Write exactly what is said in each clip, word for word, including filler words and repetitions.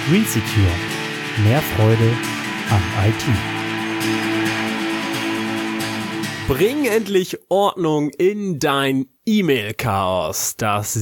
GreenSecure. Mehr Freude am I T. Bring endlich Ordnung in dein E-Mail-Chaos. Das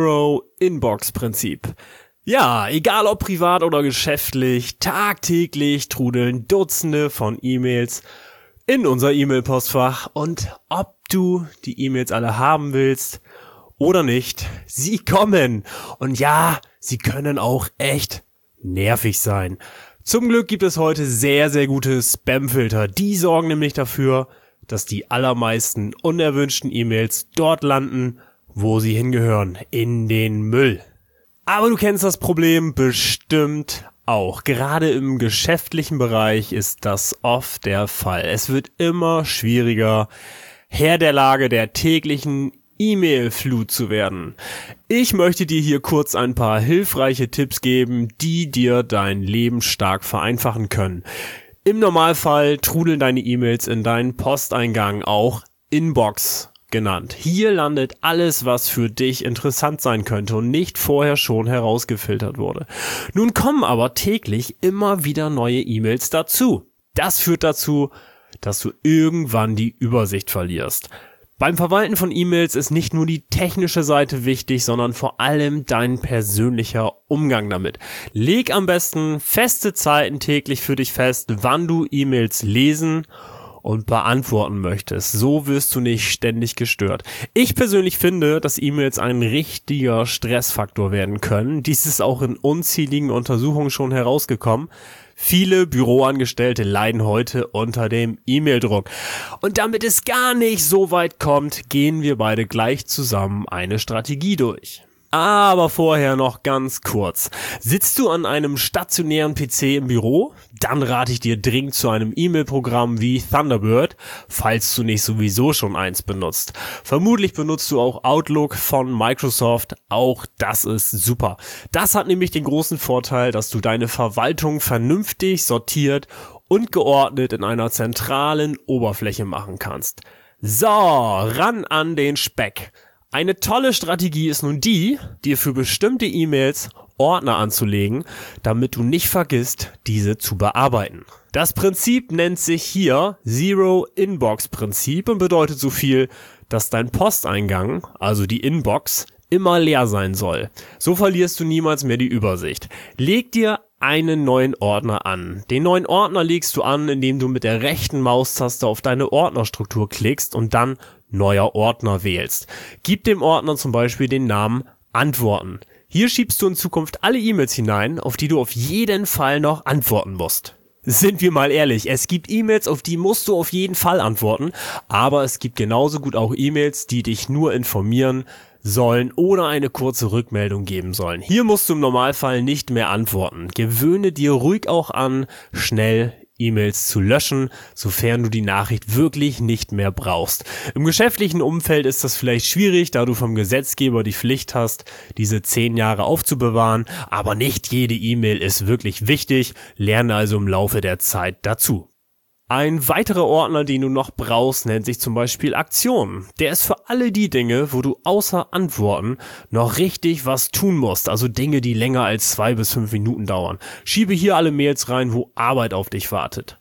Zero-Inbox-Prinzip. Ja, egal ob privat oder geschäftlich, tagtäglich trudeln Dutzende von E-Mails in unser E-Mail-Postfach. Und ob du die E-Mails alle haben willst oder nicht, sie kommen. Und ja, sie können auch echt nervig sein. Zum Glück gibt es heute sehr, sehr gute Spam-Filter. Die sorgen nämlich dafür, dass die allermeisten unerwünschten E-Mails dort landen, wo sie hingehören, in den Müll. Aber du kennst das Problem bestimmt auch. Gerade im geschäftlichen Bereich ist das oft der Fall. Es wird immer schwieriger, Herr der Lage der täglichen E-Mail-Flut zu werden. Ich möchte dir hier kurz ein paar hilfreiche Tipps geben, die dir dein Leben stark vereinfachen können. Im Normalfall trudeln deine E-Mails in deinen Posteingang, auch Inbox genannt. Hier landet alles, was für dich interessant sein könnte und nicht vorher schon herausgefiltert wurde. Nun kommen aber täglich immer wieder neue E-Mails dazu. Das führt dazu, dass du irgendwann die Übersicht verlierst. Beim Verwalten von E-Mails ist nicht nur die technische Seite wichtig, sondern vor allem dein persönlicher Umgang damit. Leg am besten feste Zeiten täglich für dich fest, wann du E-Mails lesen und beantworten möchtest. So wirst du nicht ständig gestört. Ich persönlich finde, dass E-Mails ein richtiger Stressfaktor werden können. Dies ist auch in unzähligen Untersuchungen schon herausgekommen. Viele Büroangestellte leiden heute unter dem E-Mail-Druck. Und damit es gar nicht so weit kommt, gehen wir beide gleich zusammen eine Strategie durch. Aber vorher noch ganz kurz. Sitzt du an einem stationären P C im Büro? Dann rate ich dir dringend zu einem E-Mail-Programm wie Thunderbird, falls du nicht sowieso schon eins benutzt. Vermutlich benutzt du auch Outlook von Microsoft. Auch das ist super. Das hat nämlich den großen Vorteil, dass du deine Verwaltung vernünftig sortiert und geordnet in einer zentralen Oberfläche machen kannst. So, ran an den Speck. Eine tolle Strategie ist nun die, dir für bestimmte E-Mails Ordner anzulegen, damit du nicht vergisst, diese zu bearbeiten. Das Prinzip nennt sich hier Zero-Inbox-Prinzip und bedeutet so viel, dass dein Posteingang, also die Inbox, immer leer sein soll. So verlierst du niemals mehr die Übersicht. Leg dir einen neuen Ordner an. Den neuen Ordner legst du an, indem du mit der rechten Maustaste auf deine Ordnerstruktur klickst und dann neuer Ordner wählst. Gib dem Ordner zum Beispiel den Namen Antworten. Hier schiebst du in Zukunft alle E-Mails hinein, auf die du auf jeden Fall noch antworten musst. Sind wir mal ehrlich, es gibt E-Mails, auf die musst du auf jeden Fall antworten, aber es gibt genauso gut auch E-Mails, die dich nur informieren sollen oder eine kurze Rückmeldung geben sollen. Hier musst du im Normalfall nicht mehr antworten. Gewöhne dir ruhig auch an, schnell E-Mails zu löschen, sofern du die Nachricht wirklich nicht mehr brauchst. Im geschäftlichen Umfeld ist das vielleicht schwierig, da du vom Gesetzgeber die Pflicht hast, diese zehn Jahre aufzubewahren, aber nicht jede E-Mail ist wirklich wichtig, lerne also im Laufe der Zeit dazu. Ein weiterer Ordner, den du noch brauchst, nennt sich zum Beispiel Aktionen. Der ist für alle die Dinge, wo du außer Antworten noch richtig was tun musst, also Dinge, die länger als zwei bis fünf Minuten dauern. Schiebe hier alle Mails rein, wo Arbeit auf dich wartet.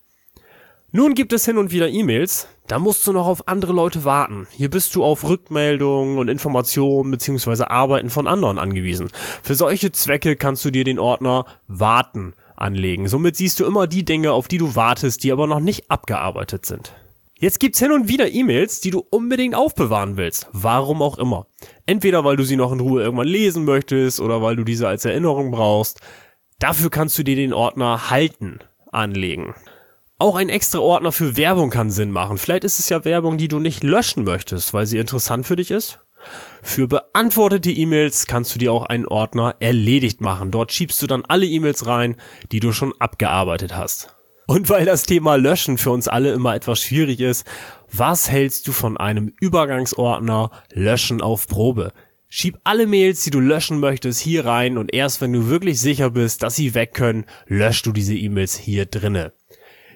Nun gibt es hin und wieder E-Mails, da musst du noch auf andere Leute warten. Hier bist du auf Rückmeldungen und Informationen bzw. Arbeiten von anderen angewiesen. Für solche Zwecke kannst du dir den Ordner Warten anlegen. Somit siehst du immer die Dinge, auf die du wartest, die aber noch nicht abgearbeitet sind. Jetzt gibt's hin und wieder E-Mails, die du unbedingt aufbewahren willst. Warum auch immer. Entweder weil du sie noch in Ruhe irgendwann lesen möchtest oder weil du diese als Erinnerung brauchst. Dafür kannst du dir den Ordner Halten anlegen. Auch ein extra Ordner für Werbung kann Sinn machen. Vielleicht ist es ja Werbung, die du nicht löschen möchtest, weil sie interessant für dich ist. Für beantwortete E-Mails kannst du dir auch einen Ordner Erledigt machen. Dort schiebst du dann alle E-Mails rein, die du schon abgearbeitet hast. Und weil das Thema Löschen für uns alle immer etwas schwierig ist, was hältst du von einem Übergangsordner Löschen auf Probe? Schieb alle Mails, die du löschen möchtest, hier rein und erst wenn du wirklich sicher bist, dass sie weg können, löschst du diese E-Mails hier drinne.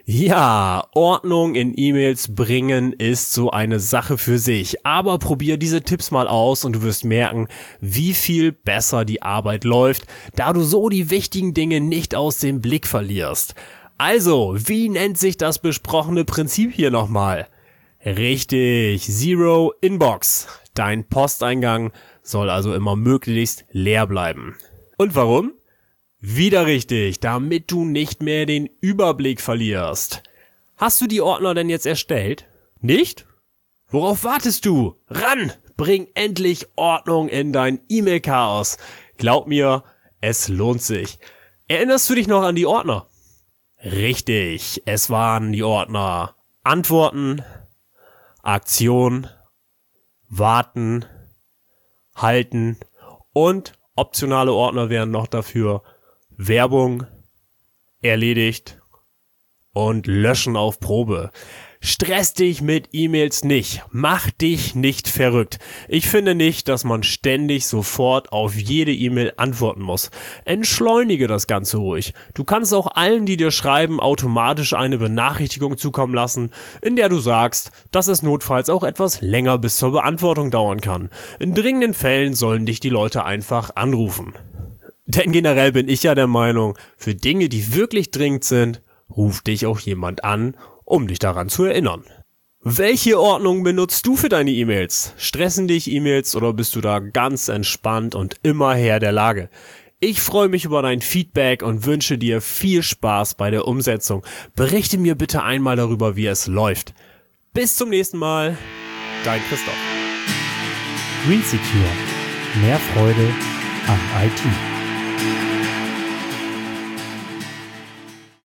Ja, Ordnung in E-Mails bringen ist so eine Sache für sich. Aber probier diese Tipps mal aus und du wirst merken, wie viel besser die Arbeit läuft, da du so die wichtigen Dinge nicht aus dem Blick verlierst. Also, wie nennt sich das besprochene Prinzip hier nochmal? Richtig, Zero Inbox. Dein Posteingang soll also immer möglichst leer bleiben. Und warum? Wieder richtig, damit du nicht mehr den Überblick verlierst. Hast du die Ordner denn jetzt erstellt? Nicht? Worauf wartest du? Ran! Bring endlich Ordnung in dein E-Mail-Chaos. Glaub mir, es lohnt sich. Erinnerst du dich noch an die Ordner? Richtig, es waren die Ordner Antworten, Aktion, Warten, Halten und optionale Ordner wären noch dafür Werbung, erledigt und löschen auf Probe. Stress dich mit E-Mails nicht. Mach dich nicht verrückt. Ich finde nicht, dass man ständig sofort auf jede E-Mail antworten muss. Entschleunige das Ganze ruhig. Du kannst auch allen, die dir schreiben, automatisch eine Benachrichtigung zukommen lassen, in der du sagst, dass es notfalls auch etwas länger bis zur Beantwortung dauern kann. In dringenden Fällen sollen dich die Leute einfach anrufen. Denn generell bin ich ja der Meinung, für Dinge, die wirklich dringend sind, ruft dich auch jemand an, um dich daran zu erinnern. Welche Ordnung benutzt du für deine E-Mails? Stressen dich E-Mails oder bist du da ganz entspannt und immer Herr der Lage? Ich freue mich über dein Feedback und wünsche dir viel Spaß bei der Umsetzung. Berichte mir bitte einmal darüber, wie es läuft. Bis zum nächsten Mal, dein Christoph. GreenSecure. Mehr Freude am I T.